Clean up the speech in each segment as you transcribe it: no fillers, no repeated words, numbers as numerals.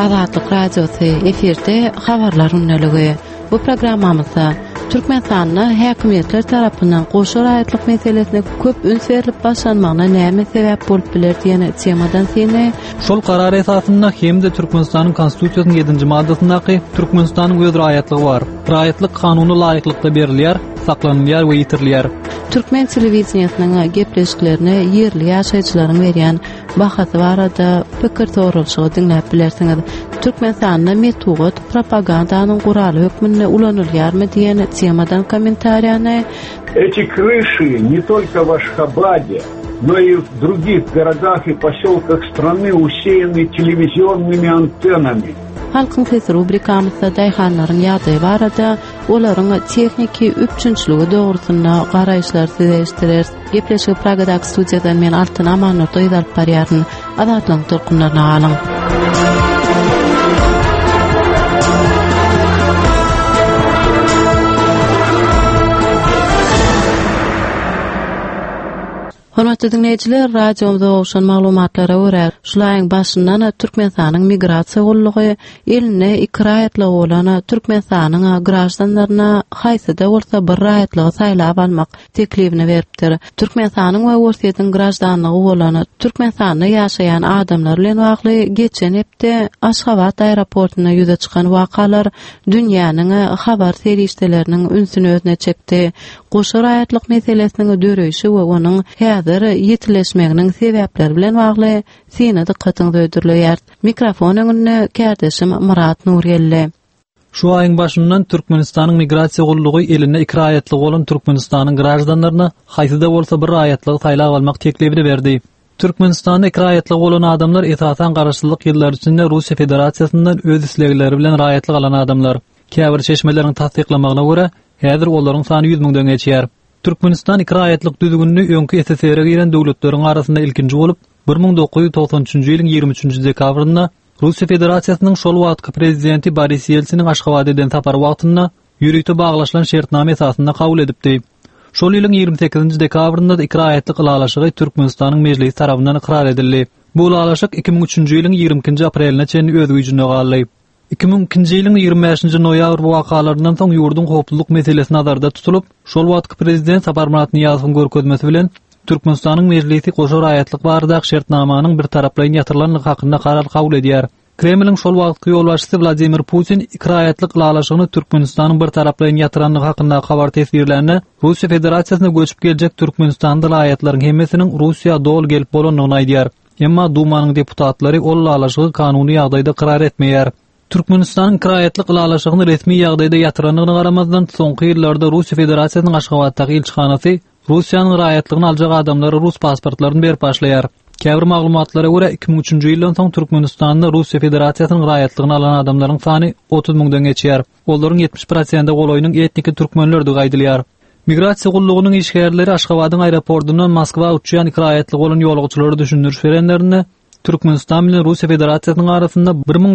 Azatlyk radiosu efirde habarlar unnaligi. Bu programmamızda Türkmenistanyň häkimetler tarapyndan goşa raýatlyk meselesine köp üns berilip başlanmagyna näme sebäp bolup biler diýen temadan seni şol karar esasynda hemde Türkmenistanyň konstitusiýasynyň 7-nji maddasyndaky Türkmenistanyň öz raýatlygy bar. Raýatlyk kanuny laýyklykda berilýär, saklanýar we ýitirilýär. Türkmen telewiziosynyň gepleşiklerini ýerli ýaşaýjylaryň berýän bahasy barada pikir torulşygy dinläp bilersiňiz. Türkmenistanyň metugat propagandanyň guraly hökmüne ulanylýarmy diýen temadan комментарияны. Эти крыши не только в Ашхабаде, но и в других городах и поселках страны усеяны телевизионными антеннами. Halkın sesi rubrikamızda daýhanlaryň ýagdaýy barada olaryň texniki üçünçlügi dogrusynda garaýşlar sizleşdirer. Gepleşik Pragadaky studiýadan men Altyn Amanat aýdalyp barýaryn. Azatlyň tolkunlaryna alyň. Hormatly dinleyijiler, radiomyzda ogşan maglumatlara görä, şularyň başyndan Türkmenistanyň migrasiýa gollugy eline ikraýatlyk bolan Türkmenistanyň graçdanlaryna haýsyda bolsa bir raýatlygy saýlap almak teklifini beripdir. Türkmenistanyň we Russiýanyň graçdanlygy bolan Türkmenistanda ýaşaýan adamlar bilen wagtly geçen hepde Aşgabat aeroportuna ýüze çykan wakalar dünýäniň habar serişdeleriniň ünsüni özüne çekdi. Goşa raýatlyk meselesiniň döreýişi we onuň yetileşmeginiň sebäpleri bilen bagly seni dikkatyňi ödürleýär. Mikrofon öňünde kardeşim Murat Nurgelli. Şu aýyň başyndan Türkmenistanyň migrasiýa gollugy eline ikraýatlyk bolan Türkmenistanyň graçdanlaryna haýsyda bolsa bir raýatlyk saýlap almak teklifini berdi. Türkmenistanyň ikraýatlyk bolan adamlar esasan garaşsyzlyk ýyllar içinde Russiýa Federasiýasyndan öz islegleri bilen raýatlyk alan adamlar. Käbir çeşmeleriň tasdiklamagyna görä, häzir olaryň sany 100 000-dan geçýär. Türkmenistan ikraýatlyk düzgünlüğünü öňkü SSR-ge giren döwletleriň arasynda ilkinji bolup 1993-nji ýylyň 23-nji dekabrynda Russiýa Federasiýasynyň şol wagtky prezidenti Boris Yeltsiniň Aşgabatdan tapar wagtynda ýürüýte baglaşylan şertname esasynda kabul edipdi. Şol ýylyň 28-nji dekabrynda ikraýatlyk ulalaşygy Türkmenistanyň mejlisi tarapyndan ikrar edildi. Bu ulalaşyk 2003-nji ýylyň 22-nji apreline çenli öz güýjüne galdy. 2002-nji ýylyň 25-nji noýabr wakalaryndan soň ýurdun howpsuzlyk meselesi nazarda tutulup, şol wagtky prezident Saparmurat Niýazowyň görkezmesi bilen Türkmenistanyň mejlisi goşa raýatlyk baradaky şertnamanyň bir taraplaýyn ýatyrlanlygy hakynda karar kabul edýär. Kremliň şol wagtky ýolbaşçysy Vladimir Putin ikraýatlyk ulalaşygyny Türkmenistanyň bir taraplaýyn ýatyrlanlygy hakynda habar tesirlerini Russiýa Federasiýasyna göçüp geljek Türkmenistanda raýatlaryň hemmesiniň Russiýa dol gelip bolanyny aýdýar. Emma Dumanyň deputatlary ol ulalaşygy kanuny ýagdaýda karar etmeýär. Türkmenistanyň ikraýatlyk ulalaşygyny resmi ýagdaýda ýatyranyny garamazdan soňky ýyllarda Russiýa Federasiýasynyň Aşgabatdaky elçihanasy Russiýanyň raýatlygyny aljak adamlara rus pasportlaryny berip başlaýar. Käbir maglumatlara görä 2003-nji ýyldan soň Türkmenistanda Russiýa Federasiýasynyň raýatlygyny alan adamlaryň sany 30 000-dan geçýär. Olaryň 70% goloýynyň etniki türkmenler diýip aýdylýar. Migrasiýa gullugynyň işgärleri Aşgabatyň aeroportundan Moskwa uçýan ikraýatlyk bolan ýolgujylary düşündürüş berenlerini Türkmenistan bilen Russiýa Federasiýasynyň arasynda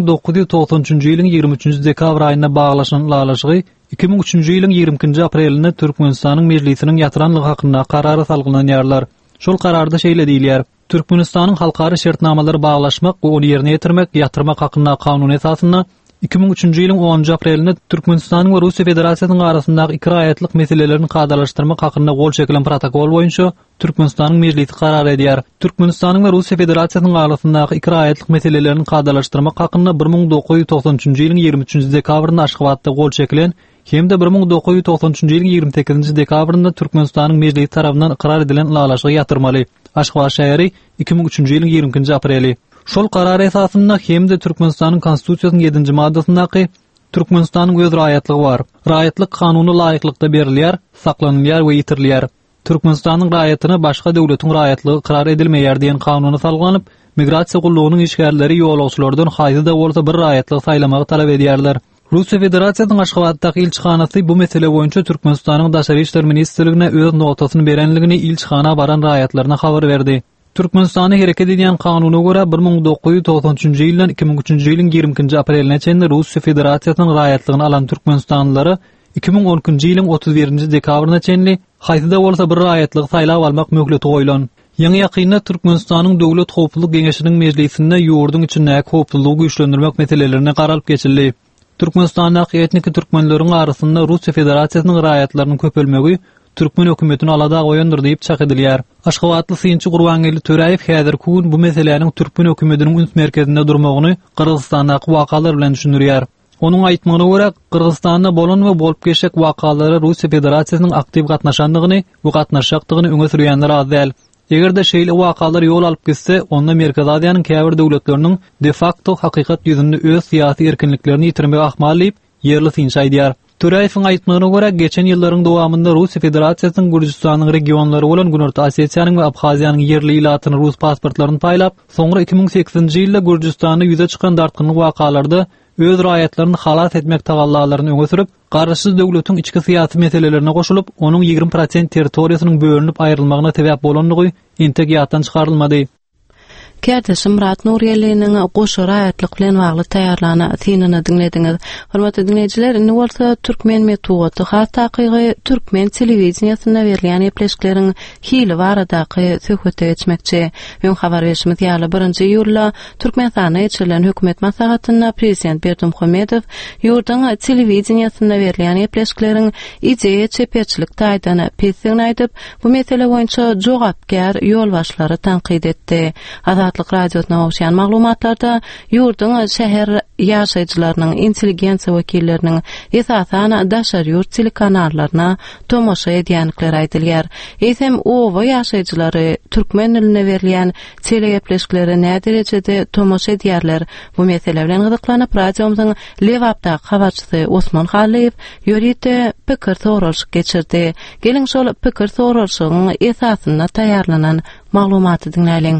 1993-nji ýylyň 23-nji dekabr aýynda baglaşan ulalaşygy 2003-nji ýylyň 20-nji aprelinde Türkmenistanyň mejlisiniň ýatyranlygy hakynda karary salgynanýarlar. Şol kararda şeýle diýilýär: Türkmenistanyň halkary şertnamalary baglaşmak we ony ýerine ýetirmek ýatyrmak hakynda kanun esasynda 2003-nji ýylyň 10-njy aprelinde Türkmenistanyň we Russiýa Federasiýasynyň arasyndaky ikraýatlyk meselelerini gadalaşdyrmak hakynda gol çekilen protokol boýunça Türkmenistanyň mejlisi karar edýär. Türkmenistanyň we Russiýa Federasiýasynyň arasyndaky ikraýatlyk meselelerini gadalaşdyrmak hakynda 1993-nji ýylyň 23-nji dekabrynda Aşgabatda gol çekilen hemde 1993-nji ýylyň 28-nji dekabrynda Türkmenistanyň mejlisi tarapyndan ikrar edilen ulalaşygy ýatyrmaly. Aşgabat şäheri 2003-nji ýylyň 20-nji apreli. Şol karar esasynda hemde Türkmenistanyň konstitusiýasynyň 7-nji maddasyndaky Türkmenistanyň öz raýatlygy bar. Raýatlyk kanuny laýyklykda berilýär, saklanýar we ýitirilýär. Türkmenistanyň raýatyna başga döwletiň raýatlygy ikrar edilmeýär diýen kanuny salganyp, migrasiýa gullugynyň işgärleri ýolgujylardan haýsyda bolsa bir raýatlyk saýlamagy talap edýärler. Russiýa Federasiýasynyň Aşgabatdaky elçihanasy bu mesele boýunça Türkmenistanyň Daşary işler ministrligine öz notasyny berenligini elçihana baran raýatlaryna habar berdi. Türkmenistany hereket edýän kanuny görä 1993-nji ýyldan 2003-nji ýylyň 20-nji apreline çenli Russiýa Federasiýasynyň raýatlygyny alan türkmenistanylylar 2010-njy ýylyň 31-nji dekabryna çenli haýsyda bolsa bir raýatlyk saýlap almak möhleti goýulan. Ýa-ni ýakynda Türkmenistanyň Döwlet Howpsuzlyk Geňeşiniň mejlisinde ýurdun içindäki howpsuzlygy güýçlendirmek meselelerini garalyp geçildi. Türkmenistanyň etnik türkmenleriň arasynda Russiýa Federasiýasynyň raýatlarynyň köpelmegi Türkmen hökümetini alada goýandyr diýip çakydylýar. Aşgabatly Synçy Gurbangeli Töräýew häzir kun bu meseleleň Türkmen hökümetiniň üns merkezinde durmagyny Kyrgyzstandaky wakalar bilen düşünýär. Onuň aýtmagyna görä, Kyrgyzstanda bolan we bolup geçek wakalary Russiýa Federasiýasynyň aktyw gatnaşandygyny we gatnaşakdygyny öňe sürýänler az däl. Egerde şeýle wakalar ýol alyp gitse, onda Merkez Aziýanyň käbir döwletleriniň de facto hakykat ýüzünde öz syýasy erkinliklerini ýitirmegi ahmal diýip ýerli Synçy aýdýar. Töräýewiň aýtmagyna görä, geçen ýyllaryň dowamynda Russiýa Federasiýasynyň Gürjistanyň regionlary bolan Günorta Osetiýanyň we Abhaziýanyň ýerli ilatyny rus pasportlaryny taýlap, soňra 2008-nji ýylda Gürjistanyň ýüze çykan dartgynlyk wakalarda öz raýatlaryny halat etmek tagallalaryny öňe sürüp, garaşsyz döwletiň içki syýasy meselelerine goşulyp, onuň 20% territoriýasynyň bölünip aýrylmagyna sebäp bolanlygy intek ýatdan çykarylmady. Kerdeşim Murat Nuriyeli'nin goşu raýatlyk bilen bagly taýýarlana synanyny dinlediňiz. Hormatly dinleýijiler, indi bolsa türkmen metody hatdaky türkmen telewizioniýasyna berilýän epleşikleriň hili baradaky söhbete geçmekçi. Ýön habar berişimiz ýaly 1-nji ýylda Türkmenistana içilen hökümet maslahatyna prezident Berdimuhamedow ýurdun telewizioniýasyna berilýän epleşikleriň ideýe çeperçilik taýdany pesdigini aýdyp, bu mesele boýunça jogapkar ýolbaşlary tanqid etdi. Azatlyk radiosyna oňşan maglumatlarda ýurdun şäher ýaşaýjylarynyň intelligensiýa wekilleriniň esasan daşary ýurt telekanallarına tomoşa edýänlikleri aýdylýar. Eýsem owa ýaşaýjylary türkmen diline berilýän teleýepleşikleri näde derejede tomoşa edýärler? Bu mesele bilen gyzyklanyp radiomyzyň Lewapda habarçysy Osman Haliýew ýöride pikir soruşyk geçirdi. Geliň şol pikir soruşygyň esasyna taýýarlanan maglumaty dinläliň.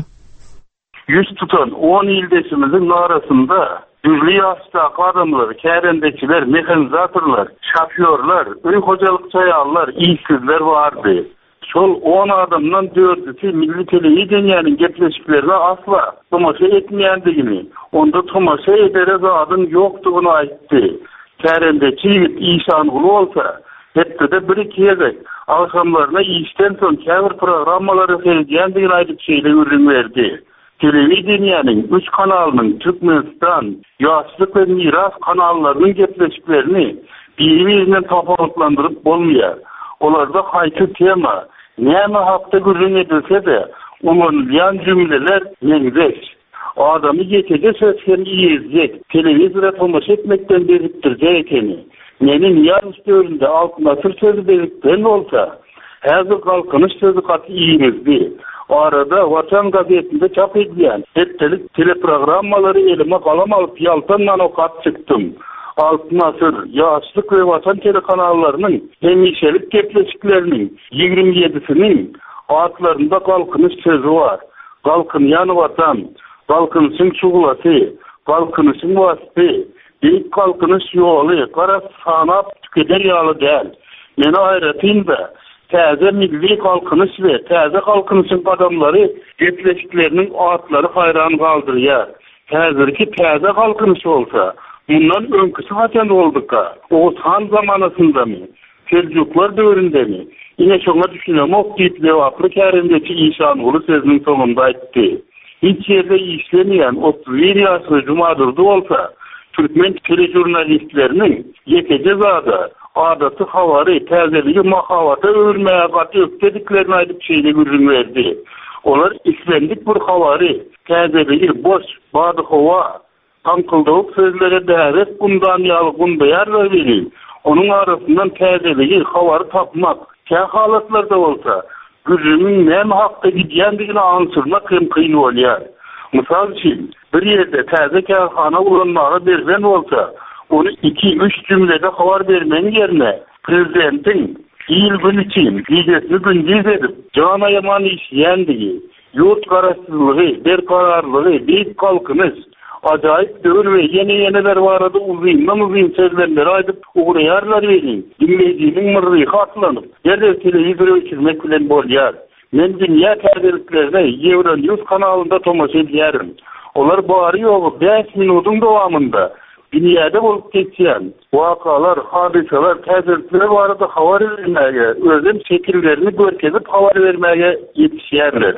Yüz tutan 10 ildeşimizin arasında düzlü yaştaki adamlar, kärendekçiler, mekanizatorlar, şoförler, öy hocalyk çayallar, işsizler vardı. Şol 10 adamdan 4'ü milli telewizioniýanyň gepleşiklerine asla tomoşa etmeýändigini, onda tomoşa edere zadyn ýokdugyny aýtdy. Kärendekçi işan bolsa, hepde de bir kiyezek, akşamlaryna işten soň käbir programmalary seyredýändigini aýdyp şeýle ürün berdi. Telewizioniýanyň 3 kanalynyň Türkmenistan, ýaşlyk we miras kanallarynyň gepleşiklerini bir-birinden tapawutlandyryp bolmaýar. Olarda haýsy tema, näme hakda görün edilse-de, umumlayan jümleler meňzeş. Adamy ýetege söýsgen ýezjek, telewizora tomoşa etmekden beripdirjek ekeni. Menin ýarys döwründe altına söýsgi beripden bolsa, häzir galkynyş sözü gaty ýerizdi. Arada Vatan gazetinde çap edilýän etdelik teleprogrammalary elime galam alyp ýaltandan okat çykdym. Altyn asyr ýaşlyk we Vatan telekanallarynyň hemişelik gepleşikleriniň 27-siniň atlarynda galkynyş sözü bar. Galkynýan Vatan, galkynyşyň çugulasy, galkynyşyň wasty, beýik galkynyş ýoly, gara sanap tükeder ýaly däl. Meni aýratynda täze milli kalkınış ve täze kalkınışın adamları gepleşiklerinin atlary hayran kaldırýar. Häzirki täze kalkınış olsa, bundan öňküsi haçan boldukka? O han zamanasındamy? Seljuklar döwründemi? Ine şoňa düşünemok diýip Lewaply kärendeki işan uly sözüniň soňunda aýtdy. Hiç ýerde işlemeýän 31 ýaşly jumadyrdy bolsa, türkmen telejurnalistleriniň ýetege zada adaty hawary täzeligi mahawata öwürmäge gaty öpdiklerini aýdyp şeýle görün berdi. Olar islendik bir hawary täzeligi boş bady hawa tankyldyk sözlere däret bundan ýaly gundaýar beri. Onuň arasyndan täzeligi hawary tapmak kä halatlarda bolsa güzümiň näme hakda gidýändigini ansurmak hem kyn bolýar. Mysal üçin bir ýerde täze kärhana ulanmagy berben bolsa, onu 2-3 cümlede habar vermenin yerine prezidentin il gün için gecesini gündüz edip cana yaman işleýändigi, yurt garaşsyzlygy, berkararlygy, beýik kalkınys, ajaýyp döwür we ýene-ýeneler barada uzun sözler aýdyp ugraýarlar berin. Dinleýijiniň mırry hatlanyp, ýerde telewizor öçürmek bilen bolýar. Men dünýä täzeliklerine Euronews kanalynda tomoşa edýärim. Olar bary ýogy 5 minutyň dowamında dünýäde bolup geçýän wakalar, hadiseler, täzelikler barada habar bermäge, özüm şekillerini görkezip habar bermäge ýetişýärler.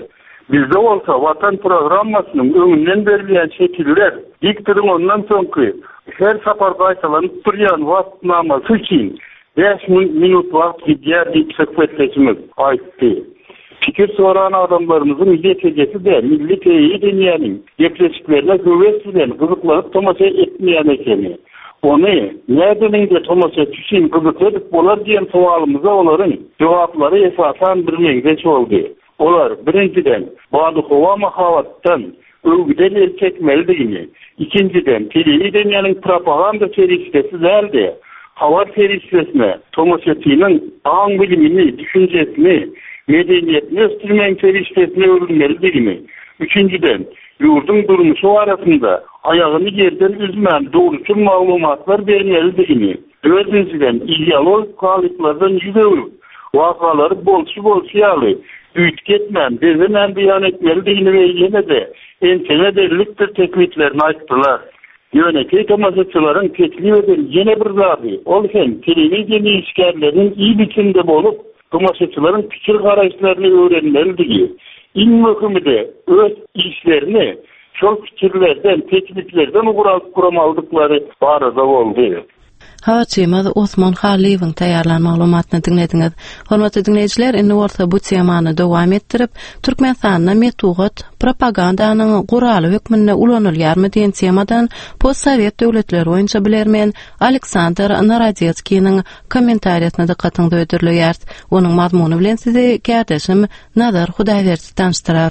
Bizde olsa vatan programmasının öňünden berilen şekiller diktirin ondan soňky her sapar gaýtalanıp durýan wagtnamasy üçin 5 minut wagt gidýär diýip söhbetleşimiz aýtdy. Fikir soran adamlarımızın yetecesi de milli dünyanın gepreşiklerine hüvvet bilen kızıklanıp tomaşa etmeyen ekeni. Onu nereden de tomaşa için kızıkladık bolar diyen sualımıza onların cevapları esasen bir mengdeç oldu. Olar birinciden bağlı hova mahavattan övgüden el çekmeliğini, ikinciden dünyanın propaganda seriştesi zelde hava seriştesine tomaşatının ağın bilimini, düşüncesini, medeniyetini östürmeyen seriştesine örülmeliğini, üçüncüden yurdun durmuşu arasında ayağını yerden üzmeyen doğrusu malumatlar vermeliğini, dördüncüden ideolojik kalıplardan yüzeyip vakaları bolsu yalı, üytgetmen, bezemen beyan etmeliğini ve yine de entene deliliktir tekliflerini açtılar. Yönetici tomaşatçıların teklif eden yine bir zabi, ol hem televizyon işgallerinin iyi biçimde bolup, tomaşatçıların fikir karayışlarını öğrenmelidir. İn mühimi de öz işlerini çok fikirlerden, tekliflerden kuramalıdıkları barada oldu. Haçymyz Osman Haliýewiň taýýarlan maglumatyny dinlediňiz. Hormatly dinleýijiler, indi orta bu temany dowam etdirip, Türkmenistanyň metugat propagandanyň guraly hökmüne ulanylýarmy diýen temadan postsovet döwletleri boýunça bilermen Aleksandr Narodetskiň kommentariýasyna dikkatyňizi öýdürýär. Onuň mazmuny bilen sizi gärdeşim Nazar Hudaýberdi tanıştyrar.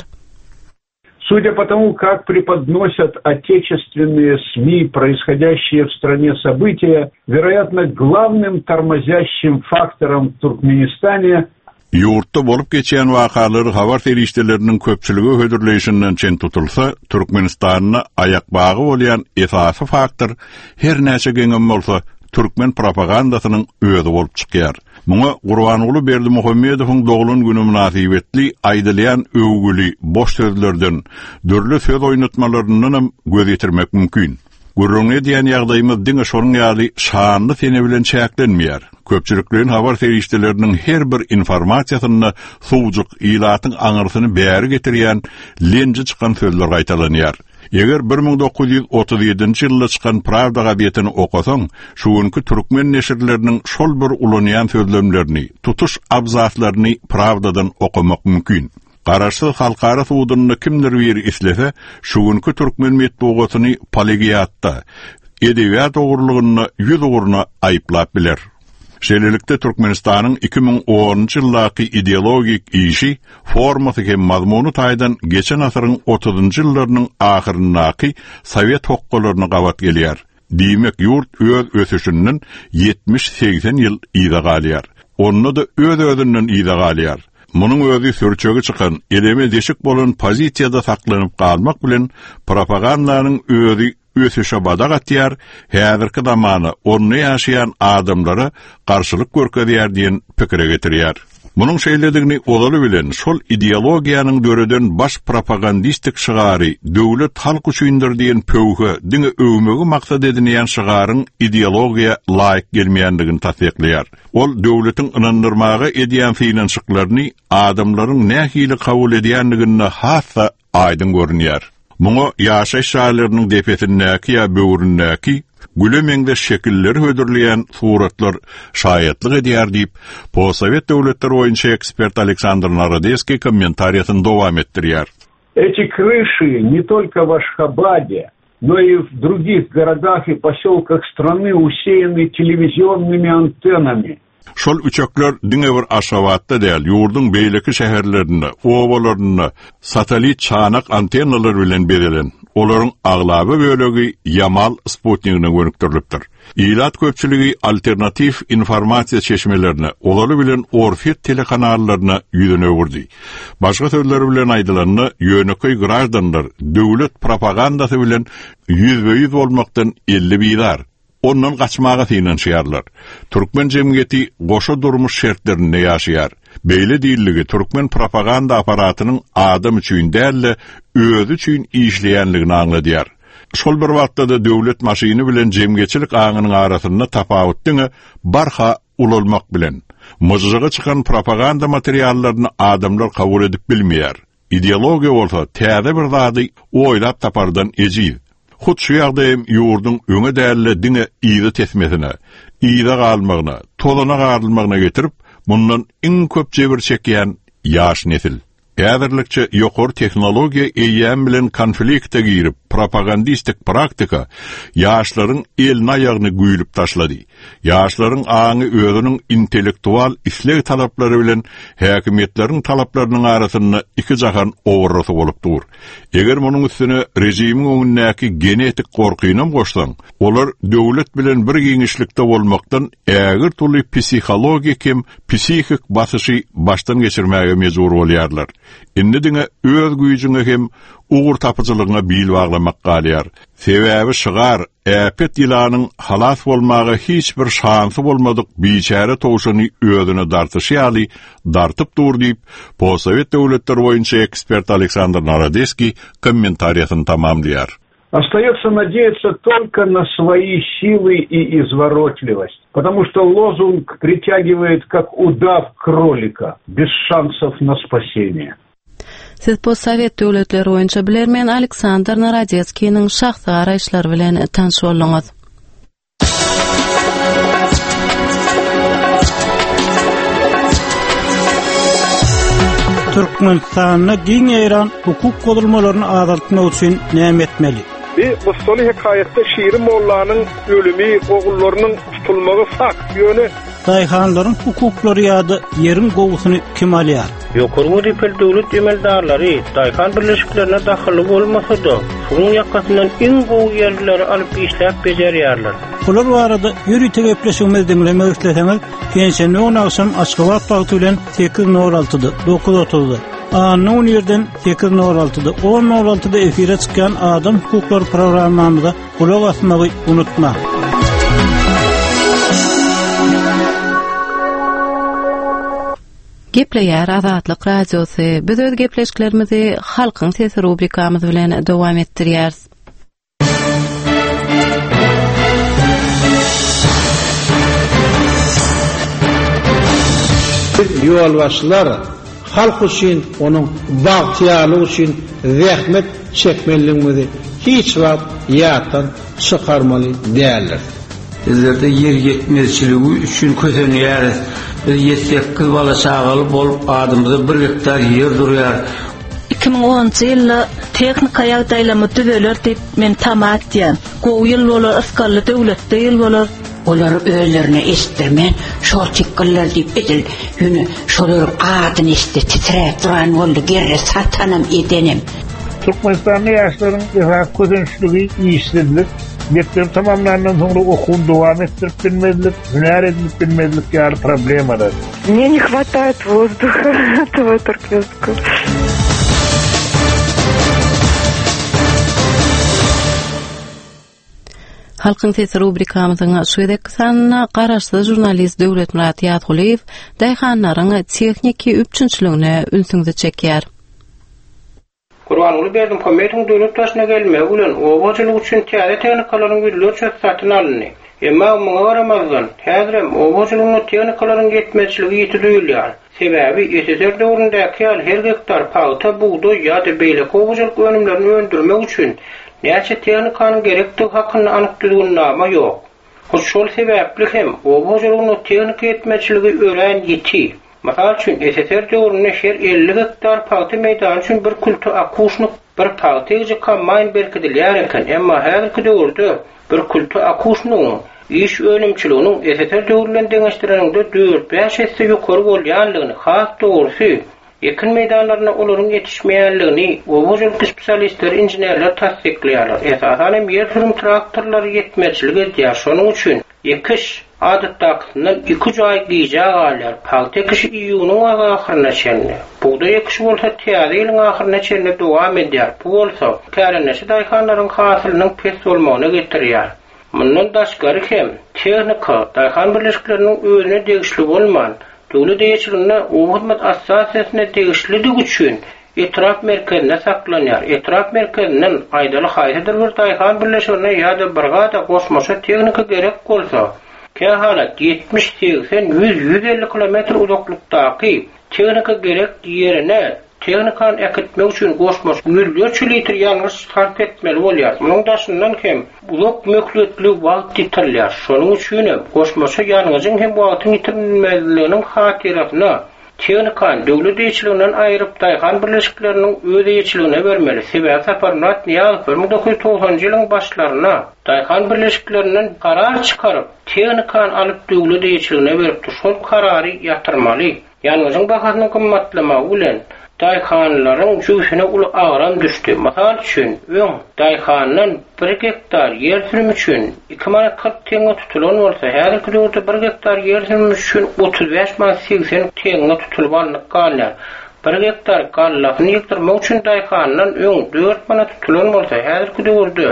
Судя по тому, как преподносят отечественные СМИ происходящие в стране события, вероятно, главным тормозящим фактором в Туркменистане Yurtda bolup geçen wakalary habar terişdelerinin köpçüligi hödürleýişinden çen tutulsa, Türkmenistanyna ayak bagy bolýan esasy faktor her näçe geňem bolsa Türkmen propagandasynyň öýüdi bolup çykýar. Muňa Gurbanoğlu Berdimuhammedowyň dogulun güni münasibetli aýdylýan övgüli boş sözlerden, dörlü söz oýnatmalaryndan göz getirmek mümkin. Gurrunga diýen ýagdaýymyz diňe şonuň ýaly şanly sene bilen çäklenmeýär. Köpçüliklerin habar terişdelerinin her bir informasiýasyny suwjyk ilatyň aňyrsyny bäri getirýän lenji çykan sözler gaýtalanýar. Eger 1937-nji ýylda çykan Pravda gazetini okasaň, şuňky türkmen neşirleriniň şol bir ulanýan sözlemlerini, tutuş abzaslaryny Pravdadan okamak mümkin. Garaşsyz halkara suwduny kimdir bir islese, şuňky türkmen metbugatyny plagiatda, edebiýat ogurlygyny ýüz oguruna aýplap biler. Şeýlelikde Türkmenistanyň 2010-njy ýyldaky ideologik işi, formasy hem mazmuny taýdan geçen asyryň 30-njy ýyllarynyň ahyryndaky Sowet hokkularyny gawat gelýär. Diýmek ýurt öz ösüşinden 70-80 ýyl ýyda galýar. Onu da öz-özünden ýyda galýar. Munyň özü sürçegi çykan, eleme deşik bolan pozisiýada saklanyp galmak bilen propagandanyň özü ösüşe badak atýar, häzirki zamany onu ýaşaýan adamlara garşylyk görkezýär diýen pikire getirýär. Munyň şeýledigini olaly bilen şol ideologiýanyň döreden baş propagandistik şygary, döwlet halk üçindir diýen pöwge, diňe öwmegi maksat edilýän şygaryň ideologiýa laýyk gelmeýändigini tasdiklýar. Ol döwletiň ynandyrmagy edýän finansiýaklaryny adamlaryň nähili kabul edýändigini hassa aýdyn görünýär. Muňa ýaşaş şaýlarynyň defetindäki ýa böwründäki gülemengde şekilleri hödürleyen suratlar şayetlik edýär diýip, postsovet döwletleri boýunça ekspert Aleksandr Narodetskiň kommentariýasyny dowam etdirýär. Эти крыши не только в Ашхабаде, но и в других городах и поселках страны усеяны телевизионными антеннами. Şol uçaklar diňe bir Aşgabatda däl, ýurdun beýleki şäherlerinde, owalarynda satelit çanak antennalar bilen berilen. Olaryň aglaby bölegi Yamal Sputnikine görükdirilipdir. Ilat köpçüligi alternativ informasiýa çeşmelerini, olaly bilen Orfet telekanallaryna ýüzüne öwürdi. Başga sözler bilen aýdylanyny ýöneköy grajdanlar döwlet propagandasy bilen ýüzbe-ýüz bolmakdan 50 biýdar. Ondan gaçmaga finansiýarlar. Türkmen jemgyýeti goşa durmuş şertlerinde ýaşaýar. Beýle diýilligi Türkmen propaganda aparatynyň adam üçin däl, özü üçin işleýänligini aňladýar. Şol bir wagtda da döwlet maşyny bilen jemgyýetçilik aňynyň arasynda tapawutdyňy barha ulalmak bilen. Mojyga çykan propaganda materiallaryny adamlar kabul edip bilmeýär. ideologiya bolsa täze bir zady oýlap tapardan ejip. Hut şu ýagdaýym ýurdun öňe dälle diňe ýygy tesmesine, ýyda galmagyna, tolana garylmagyna getirip, mundan iň köp jebir çekýän ýaş nesil. Äderlikçe ýokary teknologiýa eýýän bilen konflikte girip, propagandistik praktika ýaşlaryň elini aýagyny güýlüp taşlady. Ýaşlaryň aňy özüniň intellektual isleg talaplary bilen häkimetleriň talaplarynyň arasyny iki jahan owurrasy bolup dur. Eger munyň üstüne rejimiň öňündäki genetik gorkynam goşsaň, olar döwlet bilen bir giňişlikde bolmakdan ägir tuly psihologik hem psihik basyşy başdan geçirmäge mejbur bolýarlar. Indi diňe öz güýjüňe hem ugur tapıcılıgyna bil baglamak galýar. Sebäbi şygar, äpet ýylanyň halas bolmagy hiç bir şansy bolmadyk biçare towşany özüne dartyşýaly, dartyp dur diýip, Possovet döwletleri boýunça ekspert Aleksandr Narodeski kommentariýasyny tamamlaýar. Остается надеяться только на свои силы и изворотливость, потому что лозунг притягивает как удав кролика, без шансов на спасение. Siz Possovet döwletleri boýunça bilermen Aleksandr Narodeskiň şahsy garaýşlary bilen tanış bolýaňyz. Türkmenistanyň giňeýän hukuk golulmalaryny azaltmak üçin näme etmeli? Bu sonu hekayette şiiri mollanyň ölümi, ogullarynyň tutulmagy fakt ýöne Daýhanlaryň hukuklary ýa-da ýerin gowusyny kim alýar? Ýokary ripel döwlet emeldarlary daýhan birleşiklerine daxily bolmasa-da, şonuň ýakasyndan iň gowy ýerleri alyp işläp bejerýärler. Bular barada ýüri tegepleşigimiz dinlemek isleseňiz, geçen gün akşam Aşgabat wagty bilen 8:06-da 9:30-da Anyň ýerden 8:06-da 10:06-da efire çykan Adam hukuklary programmamyzda kulak asmagy unutma. Gepleýär Azatlyk radiosy. Biz öz gepleşiklerimizi halkyň sesi rubrikamyz bilen dowam etdirýäris. Ýolbaşçylar halk üçin, onuň bagtyarlygy üçin zähmet çekmeliligini hiç wagt ýatdan çykarmaly däldir. Bizlerde yer yetmezçiligi üçin kösenýäris. Biz 7-8 bala çagaly bolup adamyza 1 hektar yer durýar. 2010-njy ýylda teknika ýagdaýlamy düzeler diýip men tamat diýen. Gowy ýyl bolar, asgarly döwletde ýyl bolar. Olar özlerine estirmen, şol çykkylar diýip edil. Ýöne şolar adyny estir titrep duran boldy, gerre satanam edenim. Türkmenistan'da ýaşlaryň ihrak közençligi ýyşdylyk. Mektep tamamlanandan soňra okuwny dowam etdirip bilmezlik, hüner edip bilmezlik ýaly problemalar. Мне не хватает воздуха этого туркменского. Halkyň sesi rubrikamyzyň şuýdek sanyna garaşsyz jurnalist Döwlet Murat Ýatguliýew daýhanlaryň texniki üçinçiligine ünsüňde çekýär. Kurbanly berdim komiýetiň döwlet başyna gelmegi bilen owaçylyk üçin täze teknikalaryň birleri çöksätyn alındy. Emma muňa garamazdan häzirem owaçylygyň teknikalaryň ýetmezçiligi ýetirilýär. Sebäbi SSR döwründäki her hektar paýta buğday ýa-da beýle owaçylyk önümlerini öndürmek üçin näçe teknikanyň gerekdigi hakyny anyk nama ýok. Şol sebäpli hem owaçylygyň teknik ýetmezçiligi ören ýeti. Masal üçin SSR döwründe her 50 hektar paýta meýdan üçin bir kultu akuşnyk bir paýta kombayn berkidilýär eken, emma häzirki döwürde bir kultu akuşnyň iş önümçiliginiň SSR döwründen deňeşdirilende 4-5 hesse ýokary bolýanlygyny, has dogrusu ekin meýdanlaryna olaryň ýetişmeýänligini owaçylyk spesialistleri, injenerler tasdikleýärler. Esasen ýer sürüm traktorlary ýetmezçiligi edýär. Şonuň üçin ekiş adatdakyndan 2 joy giýjä galýar. Paýta kişi ýygynyň ahyryna çenli. Buğday ekiş bolsa täze ýylyň ahyryna çenli dowam edýär. Bu bolsa kärenleşi daýhanlaryň hasylynyň pes bolmagyna getirýär. Mundan daşgary hem teknika daýhan birleşikleriniň özüne degişli bolman, döwlet ýeşiligine hizmet assosiasiýasyna degişligi üçin etraf merkezine saklanýar. Etraf merkezinden aýdaly haýsydyr bir daýhan birleşigine ýa-da bir gada goşmaşa teknika gerek bolsa, kähalat 70-80-100-150 kilometr uzaklykdaky teknika gerek ýerine Teknikan ekitmek üçin goşmaş yüzlerçe litr ýalňyz sarf etmeli bolýar. Munyň daşyndan hem ulak möhletli wagt ýitirler. Şonuň üçin goşmaşa ýalňyzyň hem wagtyny ýitirmeliliginiň hatiratyna teknikan döwlet ýeçiliginden aýryp daýhan birleşikleriniň öz ýeçiligine bermeli. Sebäbi Saparmat Niýazow 1990-njy ýylyň başlaryna daýhan birleşiklerinden karar çykaryp teknikan alyp döwlet ýeçiligine beripdi. Şol karary ýatyrmaly. Ýalňyzyň bahasyny gymmatlamak bilen daýhanlaryň jüýsüne uly agram düşdi. Masal üçin, öň daýhandan 1 hektar ýer sürüm üçin 2 manat 40 teňe tutulan bolsa, häzirki döwürde 1 hektar ýer sürüm üçin 35 manat 80 teňe tutulup alınýar. 1 hektar gallasyny ýetirmek üçin daýhandan öň 4 manat tutulan bolsa, häzirki döwürde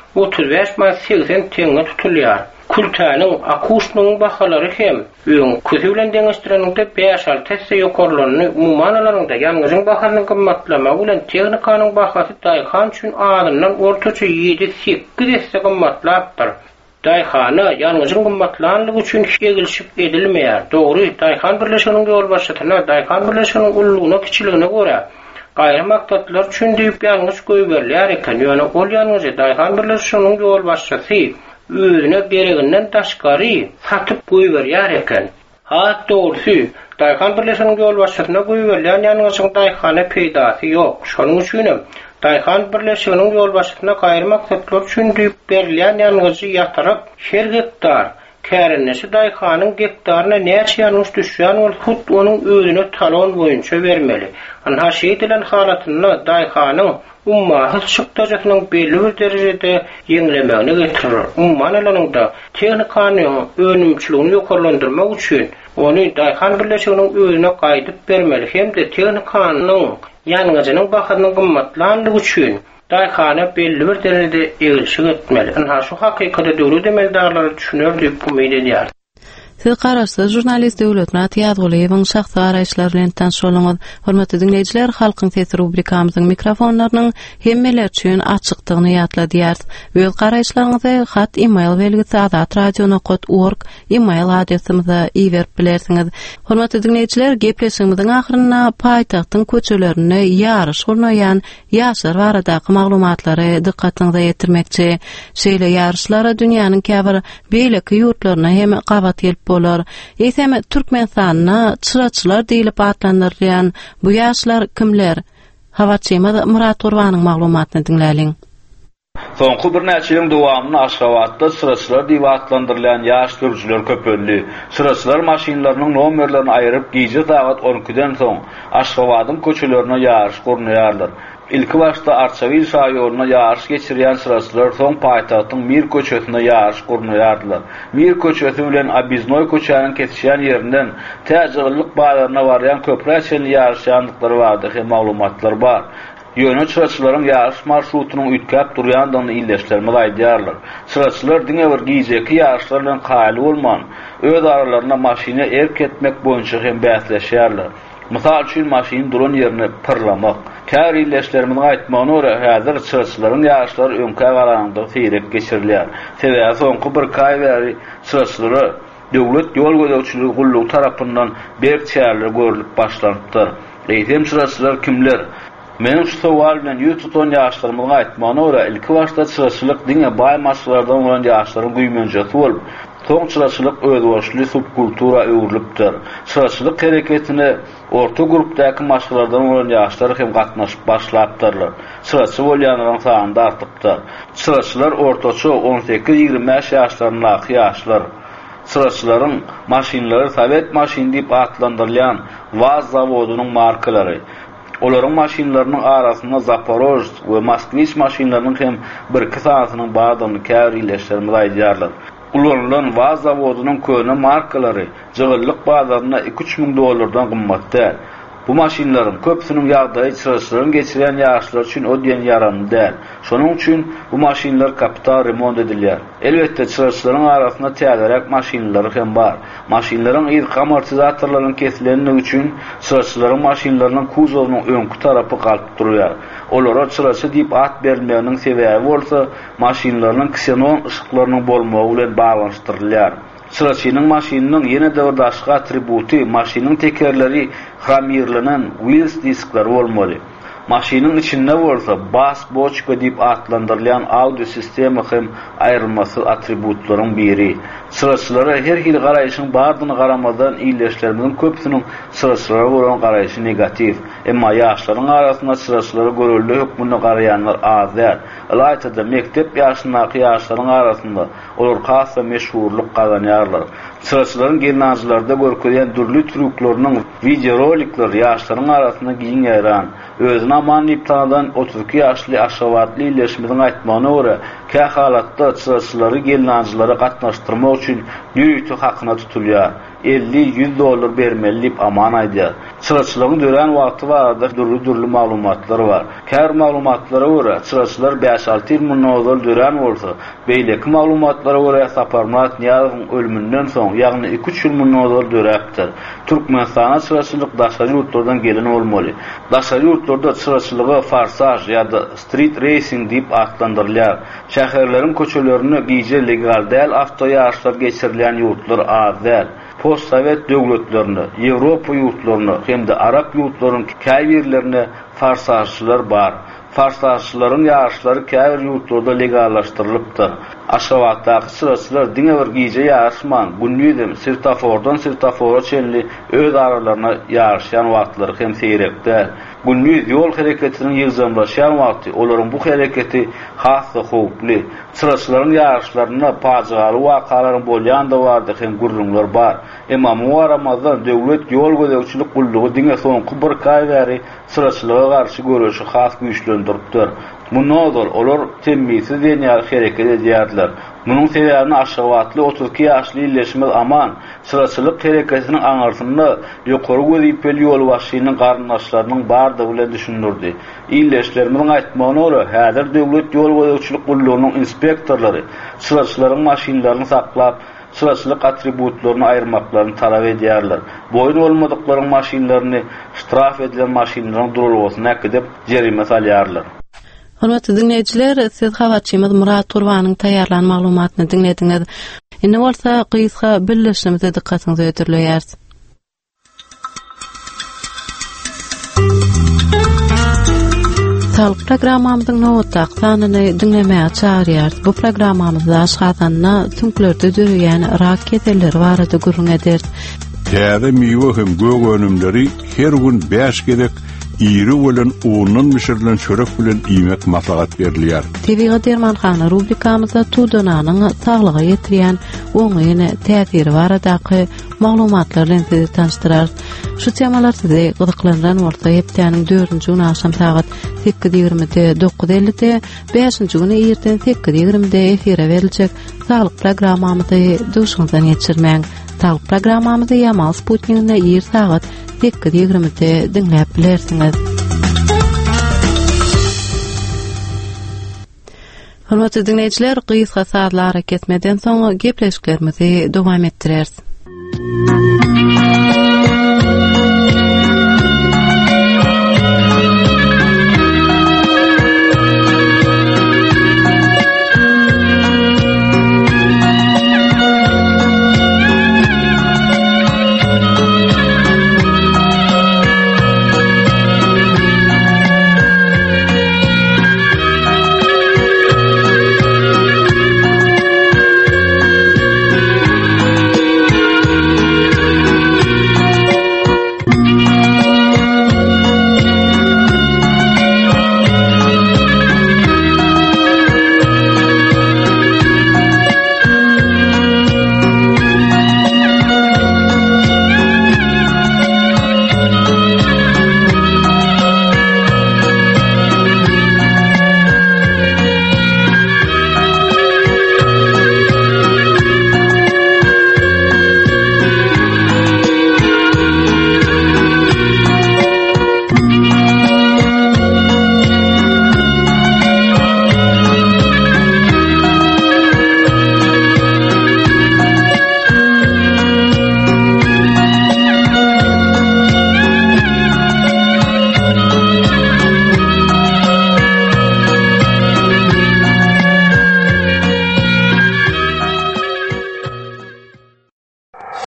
35 manat 80 teňe tutulýar. Kultanyň akusnyň bahalary hem öň közi bilen deňeşdireninde 5-6 hesse ýokarlaryny umumyň alaryňda ýalňyzyň bahasyny gymmatlamak bilen teknikanyň bahasy daýhan üçin adamdan ortaça 7-8 hesse gymmatlapdyr. Daýhana ýalňyzyň gymmatlanlygy üçin egilşip edilmeýär. Dogry, daýhan birleşiginiň ýol başlatyna, daýhan birleşiginiň ullugyna kiçiligine görä gaýry maksatlar üçin diýip ýalňyz goýberler eken, ýöne ol ýalňyzy daýhan birleşiginiň ýol başlasy özüne gereginden taşgary satyp goýberýär eken. Hat dogry, daýhan birleşiginiň ýol başlatyna goýberler ýalňyzyň daýhana peýdasy ýok. Şonuň üçin daýhan birleşiginiň ýol başlatyna gaýry maksatlar üçin diýip berilýän ýalňyzy ýatyryp her hektar kärennesi daýhanyň hektaryna näçe ýalňyz düşýän bol hut onuň özüne talon boýunça bermeli. Anha şeýdilen halatyny daýhanyň ummahy şykdajatynyň belli bir derejede ýeňlemegine getirir. Umman alanynda teknikanyň önümçiligini ýokarlandyrmak üçin ony daýhan birleşiginiň özüne gaýdyp bermeli. Hem de teknikanyň ýalňyzynyň bahasyny gymmatlandyryg üçin daýhana belli bir derejede egilşik etmeli. Anha şu hakykata döwlet emeldarlary düşünür diýip umyt edýär. Siz garaşsyz jurnalist Döwletnat Ýazgulyewiň şahsy araýçylary bilen tanışýalyňyz. Hormatly dinleýijiler, Halkyň sesi rubrikamyzyň mikrofonlarynyň hemmeler üçin açykdygyny ýatladýar. Öz garaýçylaryňyzy hat e-mail belgisi azatradio.org e-mail adresimize iýerip bilersiňiz. Hormatly dinleýijiler, gepleşigimiziň ahyryna paýtagtyň köçelerini ýaryş gurnaýan ýaşlar baradaky maglumatlary dikkatiňize ýetirmekçi. Şeýle ýaryşlara dünýäniň käbir beýleki ýurtlaryna hem gabat gelip bolar. Eýsem Türkmenistanyna çıraçylar diýilip atlandyrýan bu ýaşlar kimler? Hawatçymyz Murat Gurbanyň maglumatyny dinläliň. Soňky bir näçe ýyl dowamyny Aşgabatda çıraçylar diýip atlandyrýan ýaş sürüjüler köpeldi. Çıraçylar maşinlarynyň nomerlerini aýryp gije saat 12-den soň Aşgabatyň köçelerine ýaryş gurnaýarlar. İlki başta Arçavil şaýoruna ýaryş geçirýän çıraçylar soň paýtagtyň Mir köçesine ýaryş gurnaýardylar. Mir köçesi bilen Abiznoy köçäniň kesişýän ýerinden täjirlik baýlaryna barýan köprüçen ýaryşýandyklary bardy, hem maglumatlar bar. Ýöne çıraçylaryň ýaryş marşrutynyň ütkäp durýandygyny illeşdirmeli aýdýarlar. Çıraçylar diňe bir gijeki ýaryşlar bilen gaýly bolman, öz aralaryna maşina erk etmek boýunça hem bäsleşýärler. Mysal üçin maşiny duran ýerine pırlamak. Kär illeşlerimiň aýtmagyna görä häzir çıraçylaryň ýaryşlary öňkä garaganda seýrek geçirilýär. Sebäbi soňky bir kaý bäri çıraçylary döwlet ýol gödäwçiligi gullugy tarapyndan berçärler görülip başlandyr. Eýsem çıraçylar kimler? Meň şu sowal bilen ýüz tutan ýaşlarymyň aýtmagyna görä ilki başda çıraçylyk diňe baý maslalardan bolan ýaşlaryň güýmenjesi bolup, soň çıraçylyk özbaşly subkultura öwrülipdir. Çıraçylyk hereketine orta grupdaky maşgalardan bolan ýaşlar hem gatnaşyp başlapdyrlar. Çıraçy bolýanlaryň sany da artypdyr. Çıraçylar ortaça 18-25 ýaşlarynaky ýaşlar. Çıraçylaryň maşinlary Sowet maşin diýip atlandyrylýan Vaz zawodynyň markalary. Olaryň maşinlarynyň arasynda Zaporoj we Moskvich maşinlarynyň hem bir-iki sanatynyň bardygyny kär illeşdirmeli aýdýarlar. Ulanılan Vaz zawodynyň köne markalary jygyllyk bazaryna 2-3 ming dollardan gymmatda. Bu maşinlaryň köpsiniň ýagdaýy çıraçylaryň geçirýän ýaşlar üçin ödýän ýaramly däl. Şonuň üçin bu maşinlar kapital remont edilýär. Elbetde çıraçylaryň arasynda täzerak maşinlary hem bar. Maşinlaryň ilk amortizatorlarynyň kesilenligi üçin çıraçylaryň maşinlarynyň kuzowynyň öňkü tarapy galyp durýar. Olara çıraçy diýip at berilmeginiň sebäbi bolsa maşinlarynyň ksenon ışıklarynyň bolmagy bilen baglanşdyrylýar. Sıraçynyň maşynynyň ýene de bir başga attributy maşynyň tekerleri hramirlenen wheels disklary bolmaly. Maşynyň içinde bolsa bas boçka diýip atlandyrılan audio sistemi hem aýrylmasy attributlaryň biri. Sıraçylara her hili garaýyşyň bardyny garamadan iýleşlerimiň köpsiniň sıraçylara bolan garaýyşy negativ. Emma ýaşlaryň arasynda sıraçylara göreldi hökmüne garaýanlar azar. Alayda mektep ýaşyndaky ýaşlaryň arasynda olar hassa meşhurluk gazanýarlar. Sıraçylaryň gelnazlarda görkezýän dürli trüklarynyň videorolikler ýaşlaryň arasynda giň ýaran. Özüne amanlyp tanadan 32 ýaşly aşawatly iýleşmediň aýtmagyna görä, kä halatda sıraçylary gelnazlara gatnaşdyrmak üçin ýüýtü hakyna tutulýar. $50-100 bermeli dip aman aýdýar. Sıraçylaryň dören wagty bardyr, dürli maglumatlar bar. Kär maglumatlara görä sıraçylar 5-6 $1000 dören bolsa, beýleki maglumatlara görä Saparmat Niýazowyň ölümünden soň ýagny $2-3 $1000 döräpdir. Türkmenistana sıraçylyk daşary ýurtlardan gelen bolmaly. Daşary ýurtlarda sıraçylygy farsaj ýa-da street racing diýip atlandyrylýar. Şäherleriň köçelerini giýje legal däl awtoýaşlar geçirilen ýurtlar azar. Postsovet döwletlerini, Ýewropa ýurtlaryny hem-de Arap ýurtlarynyň käýberlerini farsajçylar bar. Farsajçylaryň ýaşlary käýber ýurtlarda legallaşdyrylypdyr. Aşawatdaky sıraçylar diňe bir giýje ýaşman, günýüdem sirtafordan sirtafora çenli öz aralaryna ýaşaýan wagtlary hem seýrekdir. Günýüz ýol hereketiniň ýyzamlaşýan wagty, olaryň bu hereketi hassa howply. Sıraçylaryň ýaşlaryna pajaly wakalaryň bolýan da bardy hem gurrunlar bar. Emma muwaramazdan döwlet ýol gözegçilik gullugy diňe soňky bir kaýbary sıraçylyga garşy görüşi has güýçlendiripdir. Munozor olar temmisi diýýär hereket edýärler. Munyň sebäbini aşawatly 32 ýaşly iýleşmez aman sıraçylyk hereketiniň aňarsynda ýokary gözüpeli ýol başynyň garnaşlarynyň bardygy bilen düşündirdi. Iýleşlerimiň aýtmagyna görä, häzir döwlet ýol gözegçilik gullugynyň inspektorlary sıraçylaryň maşynlaryny saklap, sıraçylyk attributlaryny aýyrmaklaryny talap edýärler. Boýun bolmadyklaryň maşynlaryny ştraf edilen maşynlaryň durulmasyna äkidip jerime salýarlar. Hormatly dinleyijiler, siz habarçymyz Murat Turbanyň taýýarlan maglumatyny dinlediňiz. Indi bolsa gysga birleşmemize dikkatiňizi ýetirýäris. Sağlık programmamyzyň nowatda sanyny dinlemäge çagyrýar. Bu programmamyzda aşgatanna tüňklerde dürýän rak keselleri barada gurrun eder. Täze miwe hem gög önümleri her gün 5 gerek iri bolan uğundan müşirilen çörek bilen iýmek maslahat berilýär. TV Dermanxana rubrikamyzda tuğdananyň saglyga ýetirýän oňyny täsiri baradaky maglumatlar bilen sizi tanıştyrar. Şu temalar sizi gyzyklandyran bolsa hepdeniň 4-nji güni akşam saat 8:20-de, 9:50-de, 5-nji güni erten 8:20-de efire beriljek saglyk programmamyzy duşuňdan geçirmäň. Saglyk programmamyzy Yamal Sputnik'de ýer saat 8:20-de dinläp bilersiňiz. Hormatly dinleyijiler, gysga saatlara ketmeden soň gepleşiklerimizi dowam etdireriz.